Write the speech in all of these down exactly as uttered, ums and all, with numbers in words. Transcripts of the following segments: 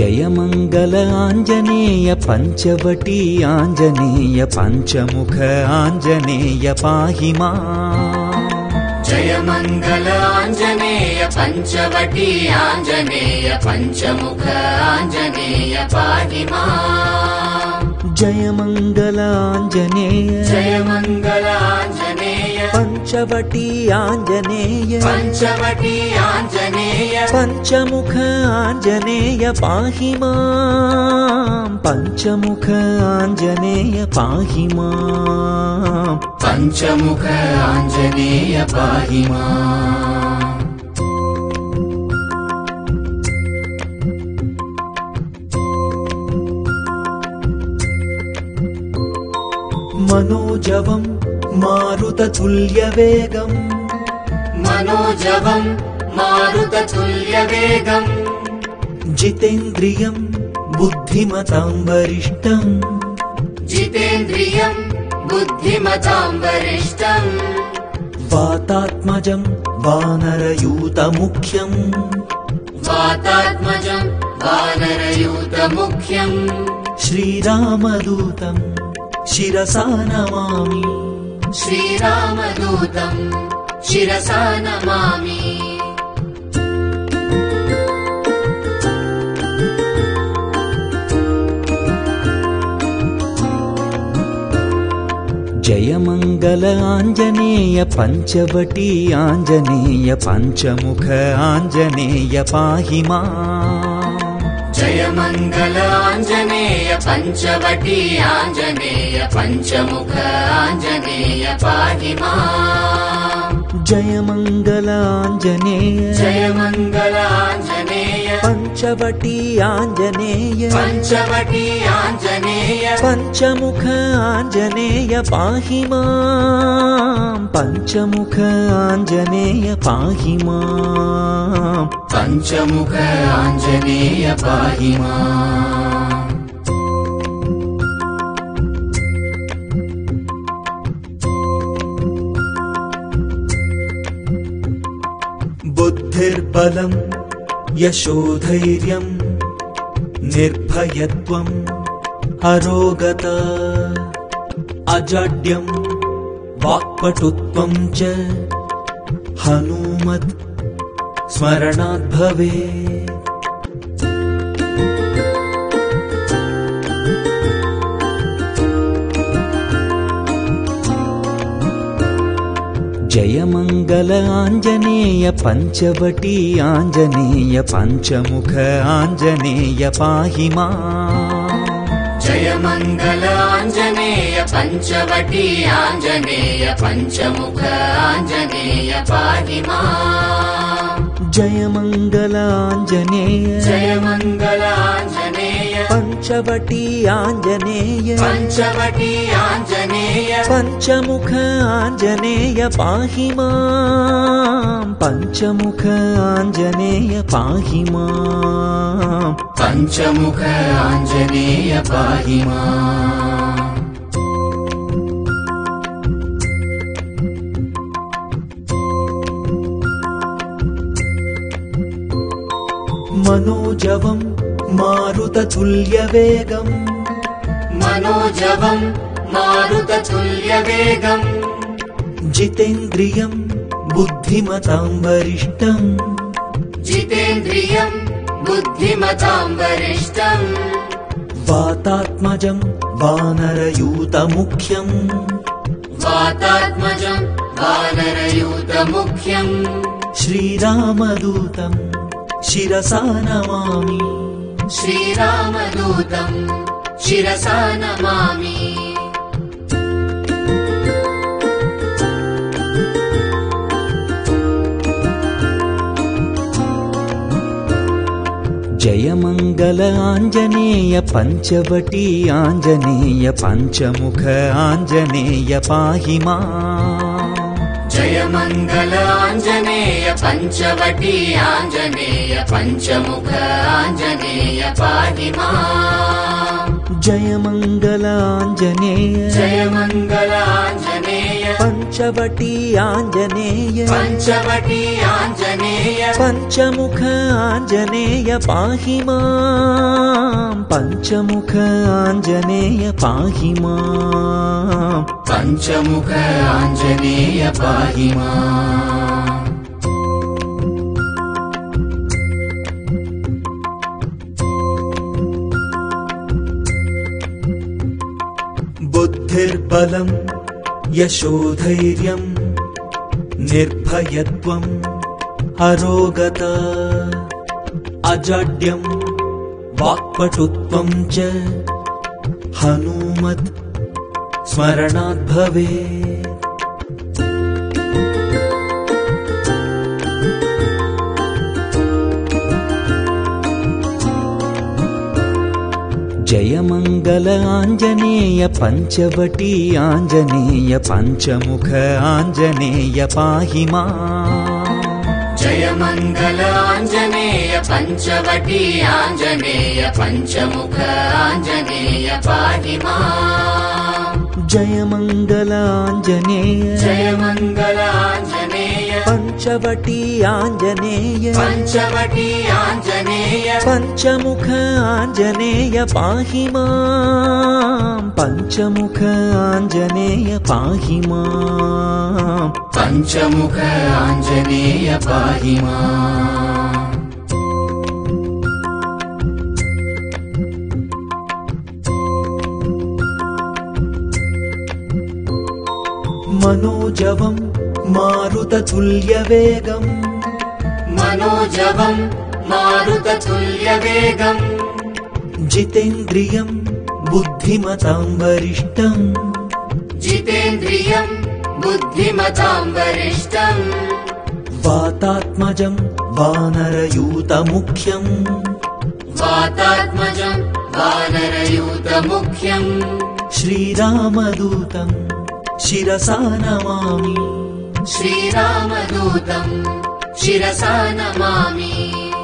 जय मंगल आंजनेय पंचवटी आंजनेय पंचमुख आंजनेय पाहि माम्। जय मंगल आंजनेय पंचवटी आंजनेय पंचमुख आंजनेय पाहि माम्। जय मंगल आंजनेय जय मंगल आंजनेय पंचवटी आंजनेय पंचवटी आंजनेय पंचमुख आंजनेय पाहि माम्। पंचमुख आंजनेय पाहि माम्। पंचमुख आंजनेय पाहि माम्। मनोजवं मारुततुल्यवेगम् मनोजवं मारुततुल्यवेगम् जितेन्द्रियं बुद्धिमतां वरिष्ठम् जितेन्द्रियं बुद्धिमतां वरिष्ठम् वातात्मजं वानरयूतमुख्यम् वातात्मजं वानरयूतमुख्यम् श्रीरामदूतं शिरसा नमामि। श्रीरामदूतं शिरसा नमामि। जय मंगल आंजनेय पंचवटी आंजनेय पंचमुख आंजनेय पाहि माम्। जय मंगल आंजनेय पंचवटी आंजनेय पंचमुख आंजनेय पाहि माम्। जय मंगल आंजनेय जय मंगल आंजनेय पंचवटी आंजनेय पंचवटी आंजनेय पंचमुख आंजनेय पाहि माम्। पंचमुख आंजनेय पाहि माम्। पंचमुख आंजनेय पाहि माम्। बुद्धिर्बलं यशोधैर्यं निर्भयत्वम् अरोगता अजाड्यं वाक्पटुत्वं च हनूमत् स्मरणात् भवेत्। जय मंगल आंजनेय पंचवटी आंजनेय पंचमुख आंजनेय पाहि माम्। जय मंगल आंजनेय पंचवटी आंजनेय पंचमुख आंजनेय पाहि माम्। जय मंगल आंजनेय जय मंगल आंजनेय पंचवटी आंजनेय पंचवटी आंजनेय पंचमुख आंजनेय पाहि माम्। पंचमुख आंजनेय पाहि माम्। पंचमुख आंजनेय पाहि माम्। मनोजवं मारुततुल्यवेगम् मनोजवं मारुततुल्यवेगम् जितेन्द्रियं बुद्धिमतां वरिष्ठम् जितेन्द्रियं बुद्धिमतां वरिष्ठम् वातात्मजं वानरयूतमुख्यम् वातात्मजं वानरयूतमुख्यम् श्रीरामदूतं शिरसा नमामि। श्रीरामदूतं शिरसा नमामि। जय मंगल आंजनेय पंचवटी आंजनेय पंचमुख आंजनेय पाहि माम्। जय मंगल आंजनेय पंचवटी आंजनेय पंचमुख आंजनेय पाहि माम्। जय मंगल आंजनेय जय मंगल आंजनेय पञ्चवटी आञ्जनेय पञ्चवटी आञ्जनेय पञ्चमुख आञ्जनेय पाहि माम् पञ्चमुख आञ्जनेय पाहि माम् पञ्चमुख आञ्जनेय पाहि माम् बुद्धिर्बलम् यशोधैर्यम् निर्भयत्वम् अरोगता अजाड्यम् वाक्पटुत्वम् च हनूमत् स्मरणात् भवेत्। जय मंगल आञ्जनेय पञ्चवटी आञ्जनेय पञ्चमुख आञ्जनेय पाहि माम् जय मंगल आञ्जनेय पञ्चवटी आञ्जनेय पञ्चमुख आञ्जनेय पाहि माम् जय मंगल आञ्जनेय जय मंगल आञ्जनेय पञ्चवटी आञ्जनेय पञ्चवटी आञ्जनेय पञ्चमुख आञ्जनेय पाहि माम् पञ्चमुख आञ्जनेय पाहि माम् पञ्चमुख आञ्जनेय पाहि माम् मनोजवम् मारुततुल्यवेगम् मनोजवम् मारुततुल्यवेगम् जितेन्द्रियम् बुद्धिमताम् वरिष्ठम् जितेन्द्रियम् बुद्धिमताम् वरिष्ठम् वातात्मजम् वानरयूतमुख्यम् वातात्मजम् वानरयूतमुख्यम् श्रीरामदूतम् शिरसा नमामि श्रीरामदूतम् शिरसा नमामि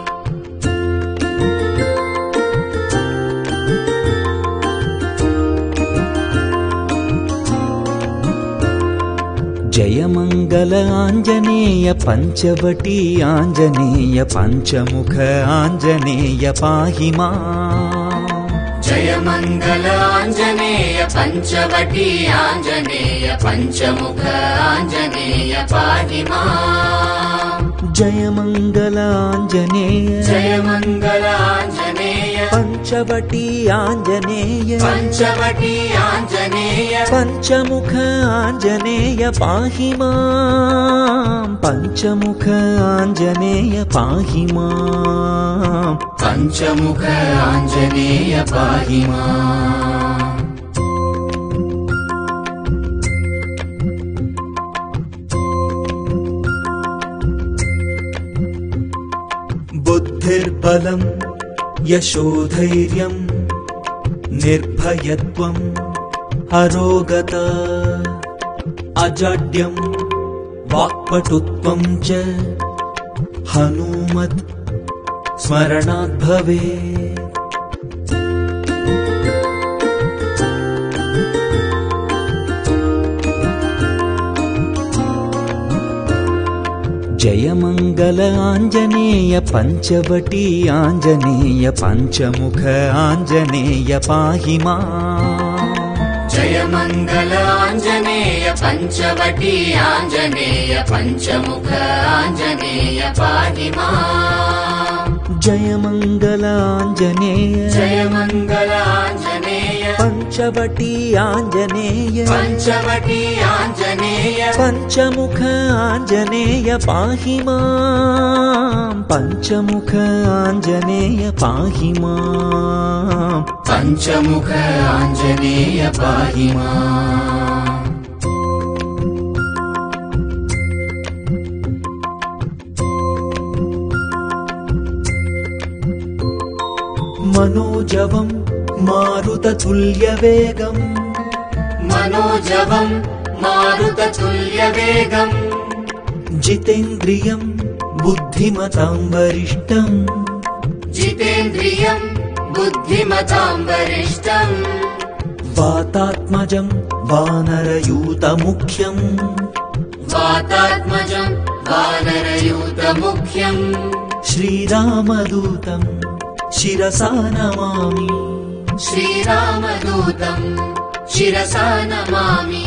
जय मंगल आञ्जनेय पञ्चवटी आञ्जनेय पञ्चमुख आञ्जनेय पाहि माम् जय मंगल आञ्जनेय पञ्चवटी आञ्जनेय पञ्चमुख आञ्जनेय पाहि माम् जय मंगल आञ्जनेय जय मंगल आञ्जनेय पञ्चवटी आञ्जनेय पञ्चवटी आञ्जनेय पञ्चमुख आञ्जनेय पाहि माम् पञ्चमुख आञ्जनेय पाहि माम् पञ्चमुख आञ्जनेय पाहि माम् बुद्धिर्बलम् यशोधैर्यम् निर्भयत्वम् अरोगता अजाड्यम् वाक्पटुत्वम् च हनूमत् स्मरणात् भवेत्। जय मंगल आञ्जनेय पञ्चवटी आञ्जनेय पञ्चमुख आञ्जनेय पाहि माम् जय मंगल आञ्जनेय पञ्चवटी आञ्जनेय पञ्चमुख आञ्जनेय पाहि माम् जय मंगल आञ्जनेय जय मंगल आञ्जनेय पञ्चवटी आञ्जनेय पञ्चवटी आञ्जनेय पञ्चमुख आञ्जनेय पाहि माम् पञ्चमुख आञ्जनेय पाहि माम् पञ्चमुख आञ्जनेय पाहि माम् मनोजवम् मारुततुल्यवेगम् मनोजवम् मारुततुल्यवेगम् जितेन्द्रियम् बुद्धिमताम् वरिष्ठम् जितेन्द्रियम् बुद्धिमताम् वरिष्ठम् वातात्मजम् वानरयूतमुख्यम् वातात्मजम् वानरयूतमुख्यम् श्रीरामदूतम् शिरसा नमामि श्रीरामदूतम् शिरसा नमामि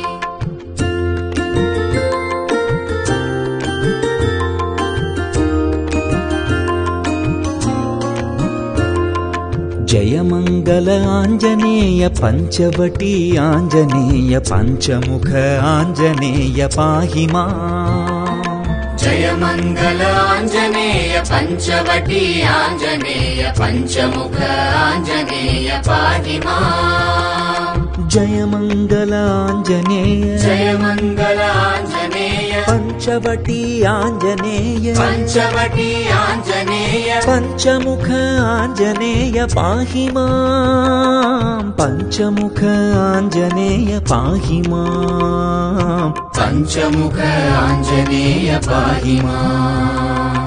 जय मंगल आंजनेय पंचवटी आंजनेय पंचमुख आंजनेय पाहि माम् जय मंगल आंजनेय पंचवटी आंजनेय पंचमुख आंजनेय पाहि माम् जय मंगल आंजनेय जय मंगल आंजनेय पंचवटी आंजनेय पंचवटी आंजनेय पंचमुख आंजनेय पाहि माम् पंचमुख आंजनेय पाहि माम् पंचमुख आंजनेय पाहि माम्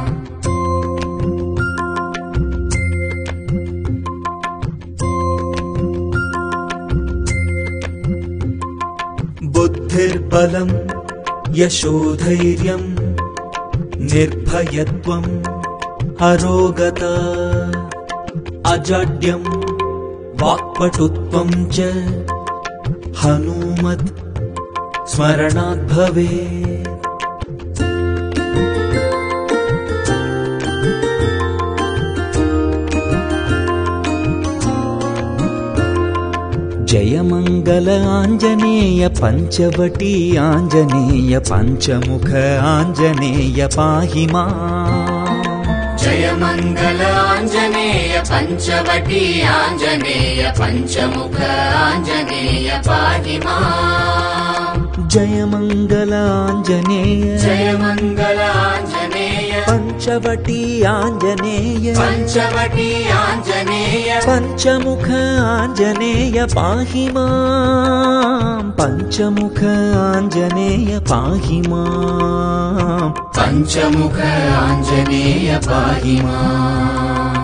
बुद्धिर्बलम् यशोधैर्यम् निर्भयत्वम् अरोगता अजाड्यम् वाक्पटुत्वम् च हनूमत् स्मरणात् भवेत् जय मंगल आंजनेय पंचवटी आंजनेय पंचमुख आंजनेय पाहि माम् जय मंगल आंजनेय पंचवटी आंजनेय पंचमुख आंजनेय पाहि माम् जय मंगल आंजनेय जय मंगल आंजनेय पंचवटी आंजनेय पंचवटी आंजनेय पंचमुख आंजनेय पाहि माम् पंचमुख आंजनेय पाहि माम् पंचमुख आंजनेय पाहि माम्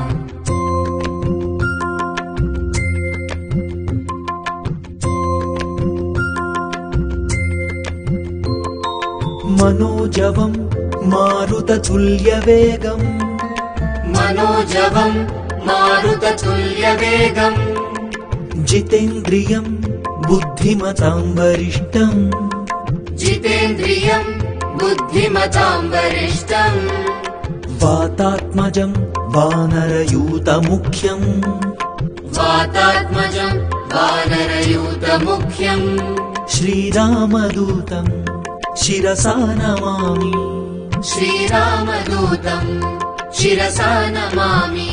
मनोजवम् मारुततुल्यवेगम् मनोजवम् मारुततुल्यवेगम् जितेन्द्रियम् बुद्धिमताम् वरिष्ठम् जितेन्द्रियम् बुद्धिमताम् वरिष्ठम् वातात्मजम् वानरयूतमुख्यम् वातात्मजम् वानरयूतमुख्यम् श्रीरामदूतम् शिरसा नमामि श्रीरामदूतम् शिरसा नमामि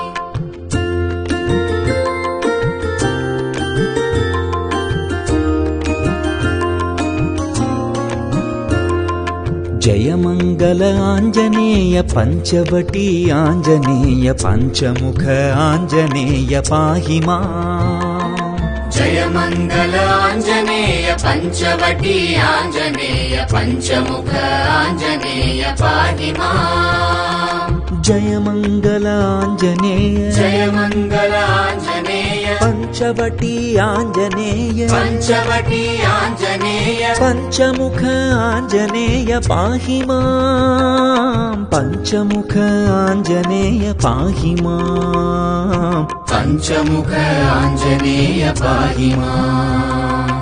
जय मंगल आंजनेय पंचवटी आंजनेय पंचमुख आंजनेय पाहि माम् जय मंगल आंजनेय पंचवटी आंजनेय पंचमुख आंजनेय पाहि माम् जय मंगल आंजनेय जय मंगल आंजनेय पंचवटी आंजनेय पंचवटी आंजनेय पंचमुख आंजनेय पाहि माम् पंचमुख आंजनेय पाहि माम् पंचमुख आंजनेय पाहि माम्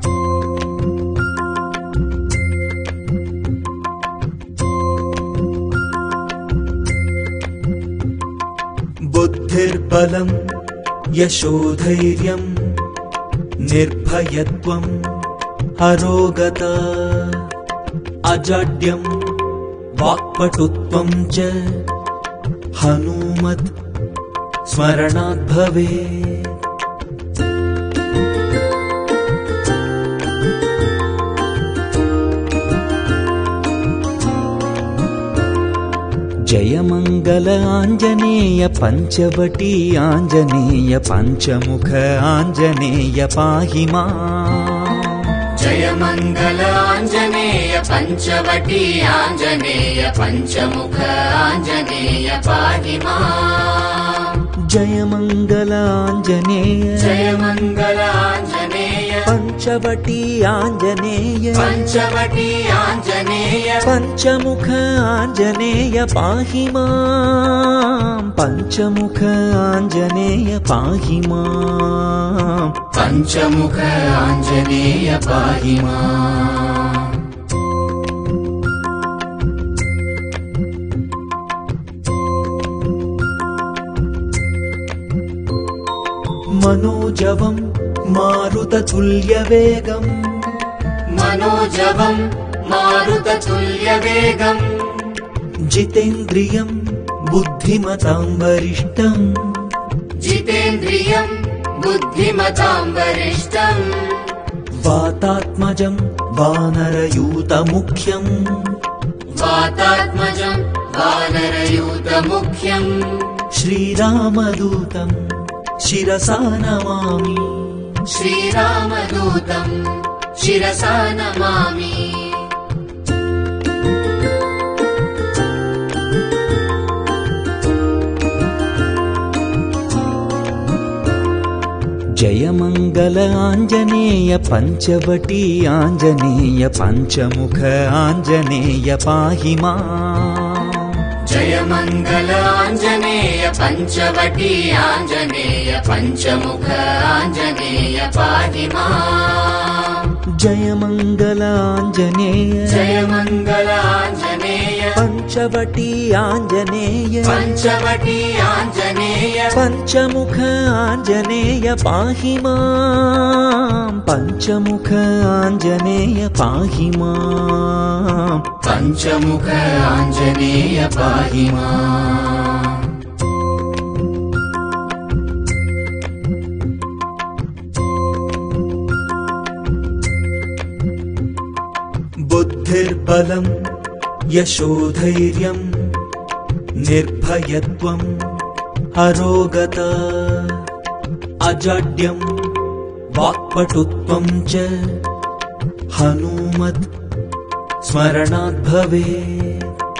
बुद्धिर्बलम् यशोधैर्यम् निर्भयत्वम् अरोगता अजाड्यम् वाक्पटुत्वम् च हनूमत् स्मरणात् भवेत् जय मंगल आंजनेय पंचवटी आंजनेय पंचमुख आंजनेय पाहि माम् जय मंगल आंजनेय पंचवटी आंजनेय पंचमुख आंजनेय पाहि माम् जय मंगल आंजनेय जय मंगल आंजनेय पञ्चवटी आञ्जनेय पञ्चवटी आञ्जनेय पञ्चमुख आञ्जनेय पाहि माम् पञ्चमुख आञ्जनेय पाहि माम् पञ्चमुख आञ्जनेय पाहि माम् मनोजवं मारुततुल्यवेगम् मनोजवं मारुततुल्यवेगम् जितेन्द्रियं बुद्धिमतां वरिष्ठम् जितेन्द्रियं बुद्धिमतां वरिष्ठम् वातात्मजं वानरयूतमुख्यम् वातात्मजं वानरयूतमुख्यम् श्रीरामदूतं शिरसा नमामि श्रीरामदूतं शिरसा नमामि जय मंगल आञ्जनेय पञ्चवटी आञ्जनेय पञ्चमुख आञ्जनेय पाहि माम् जय मंगल आञ्जनेय पञ्चवटी आञ्जनेय पञ्चमुख आञ्जनेय पाहि माम् जय मंगल आञ्जनेय जय मंगल आञ्जनेय पञ्चवटी आञ्जनेय पञ्चवटी आञ्जनेय पञ्चमुख आञ्जनेय पाहि माम् पञ्चमुख आञ्जनेय पाहि माम् पञ्चमुख आञ्जनेय पाहि माम् बुद्धिर्बलं यशोधैर्यं निर्भयत्वम् अरोगता अजाड्यं वाक्पटुत्वं च हनूमत् स्मरणात् भवेत्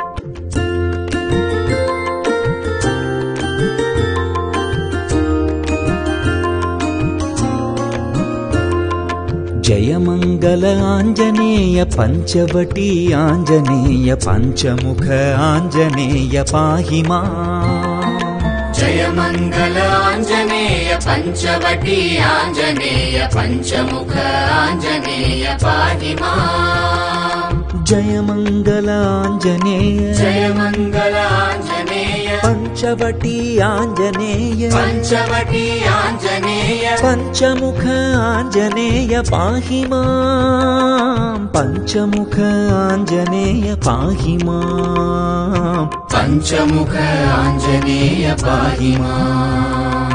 जय मंगल आञ्जनेय पञ्चवटी आञ्जनेय पञ्चमुख आञ्जनेय पाहि माम् जय मंगल आञ्जनेय पञ्चवटी आञ्जनेय पञ्चमुख आञ्जनेय पाहि माम् जय मंगल आञ्जनेय जय मंगल आञ्जनेय पञ्चवटी आञ्जनेय पञ्चवटी आञ्जनेय पञ्चमुख आञ्जनेय पाहि माम् पञ्चमुख आञ्जनेय पाहि माम् पञ्चमुख आञ्जनेय पाहि माम्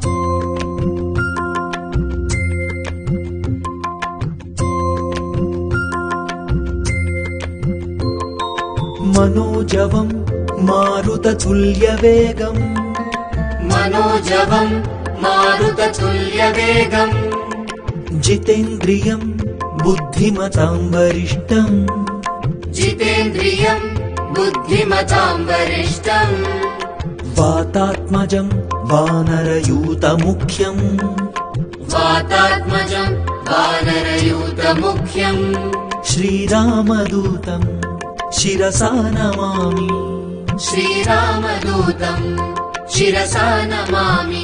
मनोजवं मारुततुल्यवेगम् मनोजवं मारुततुल्यवेगम् जितेन्द्रियं बुद्धिमतां वरिष्ठम् जितेन्द्रियं बुद्धिमतां वरिष्ठम् वातात्मजं वानरयूतमुख्यम् वातात्मजं वानरयूतमुख्यम् श्रीरामदूतं शिरसा नमामि श्रीरामदूतं शिरसा नमामि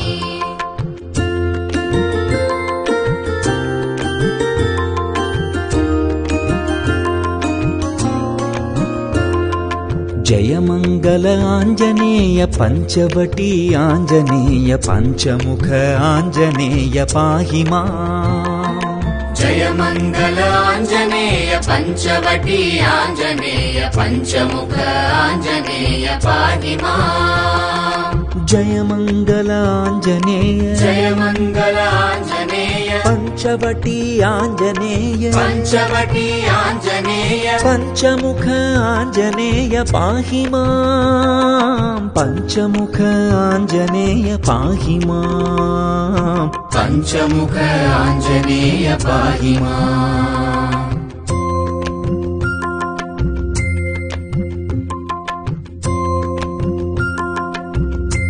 जय मंगल आञ्जनेय पञ्चवटी आञ्जनेय पञ्चमुख आञ्जनेय पाहि माम् जय मंगल आञ्जनेय पञ्चवटी आञ्जनेय पञ्चमुख आञ्जनेय पाहि माम् जय मंगल आञ्जनेय जय मंगल आञ्जनेय पञ्चवटी आञ्जनेय पञ्चवटी आञ्जनेय पञ्चमुख आञ्जनेय पाहि माम् पञ्चमुख आञ्जनेय पाहि माम् पञ्चमुख आञ्जनेय पाहि माम्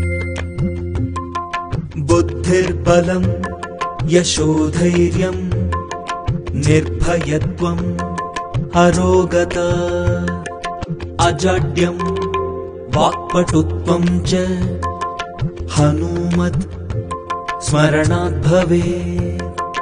बुद्धिर्बलं यशोधैर्यं निर्भयत्वम् अरोगता अजाड्यं वाक्पटुत्वं च हनुमत् स्मरणात् भवेत्।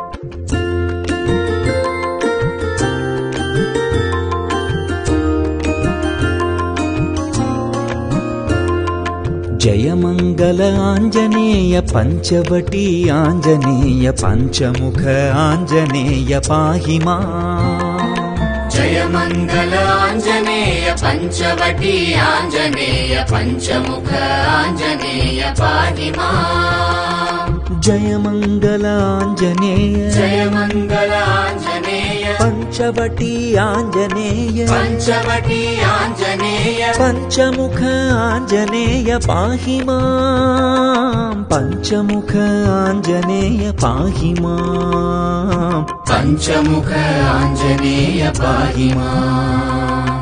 जय मंगल आंजनेय पंचवटी आंजनेय पंचमुख आंजनेय पाहि माम्। जय मंगल आंजनेय पंचवटी आंजनेय पंचमुख आंजनेय पाहि माम्। जय मंगल आंजनेय जय मंगल आंजनेय पंचवटी आंजनेय पंचवटी आंजनेय पंचमुख आंजनेय पाहि माम्। पंचमुख आंजनेय पाहि माम्। पंचमुख आंजनेय पाहि माम्।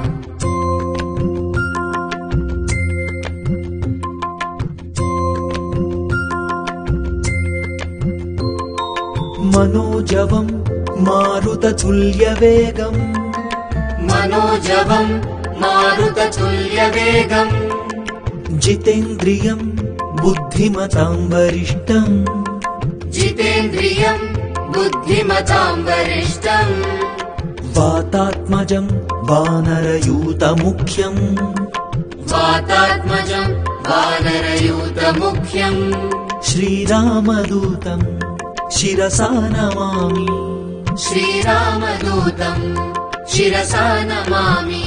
मनोजवं मारुततुल्यवेगम् मनोजवं मारुततुल्यवेगम् जितेन्द्रियं बुद्धिमतां वरिष्ठम् जितेन्द्रियं बुद्धिमतां वरिष्ठम् वातात्मजं वानरयूतमुख्यम् वातात्मजं वानरयूतमुख्यम् श्रीरामदूतं शिरसा नमामि। श्रीरामदूतं शिरसा नमामि।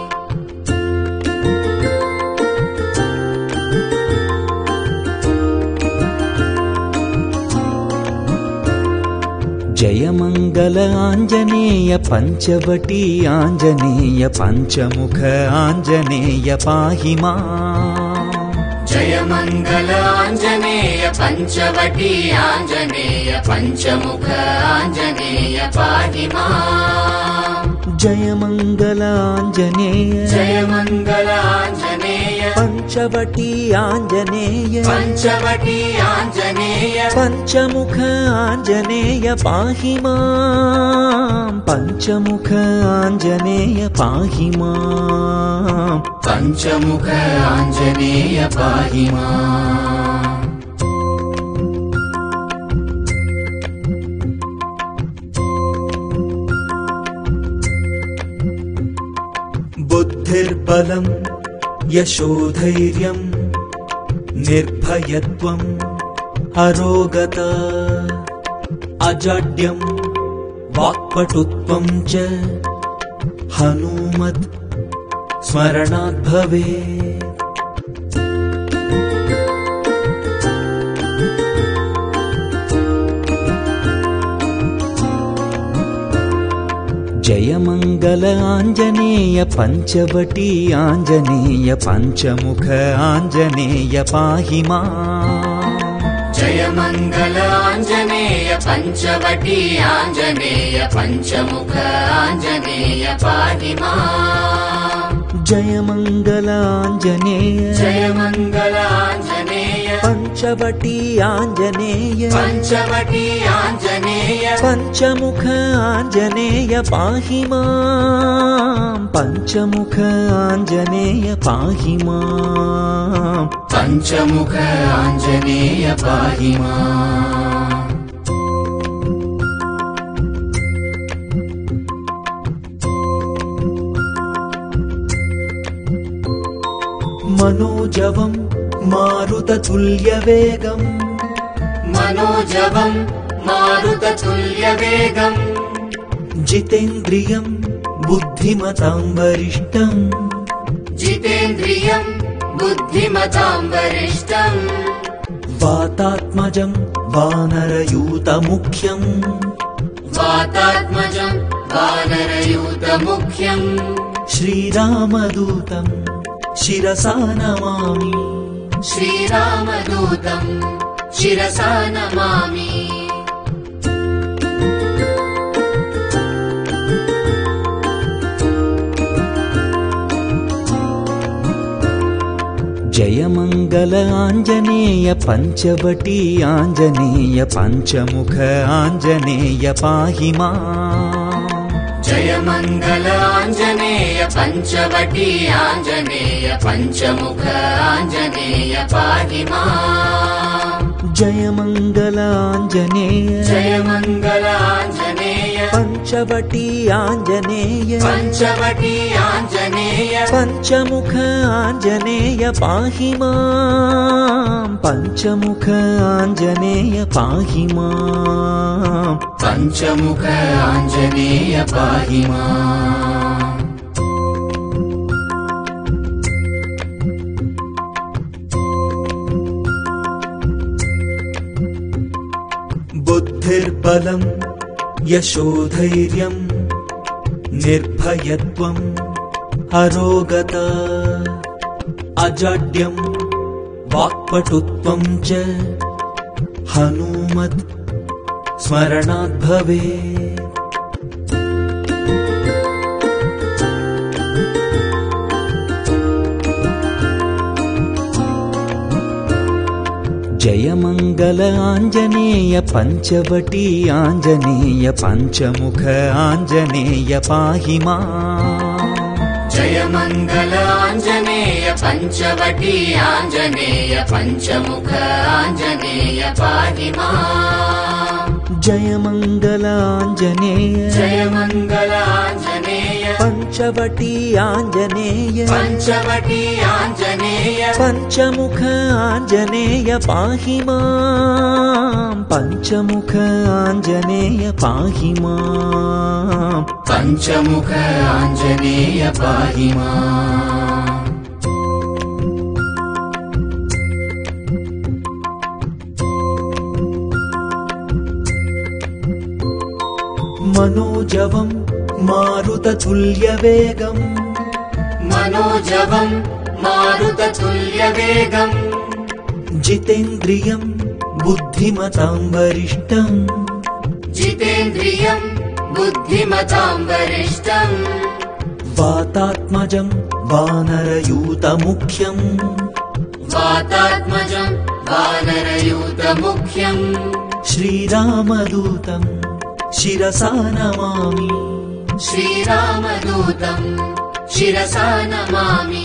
जय मंगल आंजनेय पंचवटी आंजनेय पंचमुख आंजनेय पाहि माम्। जय मंगल आंजनेय पंचवटी आंजनेय पंचमुख आंजनेय पाहि माम्। जय मंगल आंजनेय जय मंगल आंजनेय पंचवटी आंजनेय पंचवटी आंजनेय पंचमुख आंजनेय पाहि माम्। पंचमुख आंजनेय पाहि माम्। पंचमुख आंजनेय पाहि माम्। बुद्धिर्बलं यशोधैर्यं निर्भयत्वम् अरोगता अजाड्यं वाक्पटुत्वं च हनुमत् स्मरणात् भवेत्। जय मंगल आंजनेय पंचवटी आंजनेय पंचमुख आंजनेय पाहि माम्। जय मंगल आंजनेय पंचवटी आंजनेय पंचमुख आंजनेय पाहि माम्। जय मंगल आंजनेय जय मंगल आंजनेय पंचवटी आंजनेय पंचवटी आंजनेय पंचमुख आंजनेय पाहि माम्। पंचमुख आंजनेय पाहि माम्। पंचमुख आंजनेय पाहि माम्। मनोजवं मारुततुल्यवेगम् मनोजवं मारुततुल्यवेगम् जितेन्द्रियं बुद्धिमतां वरिष्ठम् जितेन्द्रियं बुद्धिमतां वरिष्ठम् वातात्मजं वानरयूतमुख्यम् वातात्मजं वानरयूतमुख्यम् श्रीरामदूतं शिरसा नमामि। श्रीरामदूतं शिरसा नमामि। जय मंगल आंजनेय पंचवटी आंजनेय पंचमुख आंजनेय पाहि माम्। जय मंगल आंजनेय पंचवटी आंजनेय पंचमुख आंजनेय पाहि माम्। जय मंगल आंजनेय जय मंगल आंजनेय पंचवटी आंजनेय पंचवटी आंजनेय पंचमुख आंजनेय पाहि माम्। पंचमुख आंजनेय पाहि माम्। पंचमुख आंजनेय पाहि माम्। बुद्धिर्बलम् यशोधैर्यम् निर्भयत्वम् अरोगता अजाड्यम् वाक्पटुत्वम् च हनूमत् स्मरणात् भवेत्। जय मंगल आंजनेय पंचवटी आंजनेय पंचमुख आंजनेय पाहि माम्। जय मंगल आंजनेय पंचवटी आंजनेय पंचमुख आंजनेय पाहि माम्। जय मंगल आंजनेय जय मंगल आंजनेय पंचवटी आंजनेय पंचवटी आंजनेय पंचमुख आंजनेय पाहि माम्। पंचमुख आंजनेय पाहि माम्। पंचमुख आंजनेय पाहि माम्। मनोजवम् मारुततुल्यवेगम् मनोजवम् मारुततुल्यवेगम् जितेन्द्रियम् बुद्धिमताम् वरिष्ठम् जितेन्द्रियम् बुद्धिमताम् वरिष्ठम् वातात्मजम् वानरयूतमुख्यम् वातात्मजम् वानरयूतमुख्यम् श्रीरामदूतम् शिरसा नमामि। श्रीरामदूतम् शिरसा नमामि।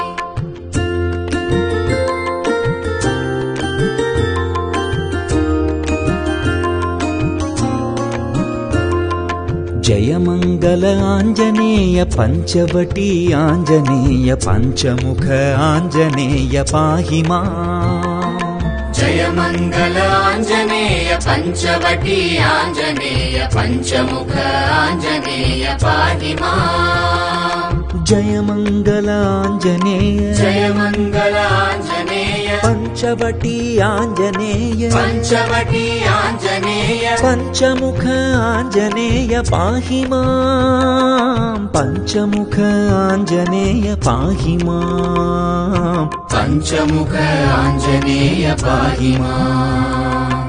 जय मंगल आंजनेय पंचवटी आंजनेय पंचमुख आंजनेय पाहि माम्। जय मंगल आंजनेय पंचवटी आंजनेय पंचमुख आंजनेय पाहि माम्। जय मंगल आंजनेय जय मंगल आंजनेय पंचवटी आंजनेय पंचवटी आंजनेय पंचमुख आंजनेय पाहि माम्। पंचमुख आंजनेय पाहि माम्। पंचमुख आंजनेय पाहि माम्।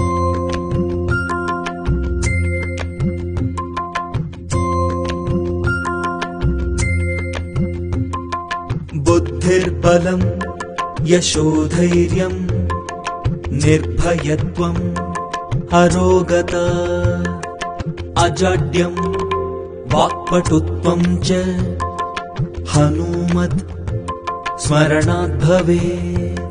बुद्धिर्बलम् यशोधैर्यम् निर्भयत्वम् अरोगता अजाड्यम् वाक्पटुत्वम् च हनूमत् स्मरणात् भवेत्।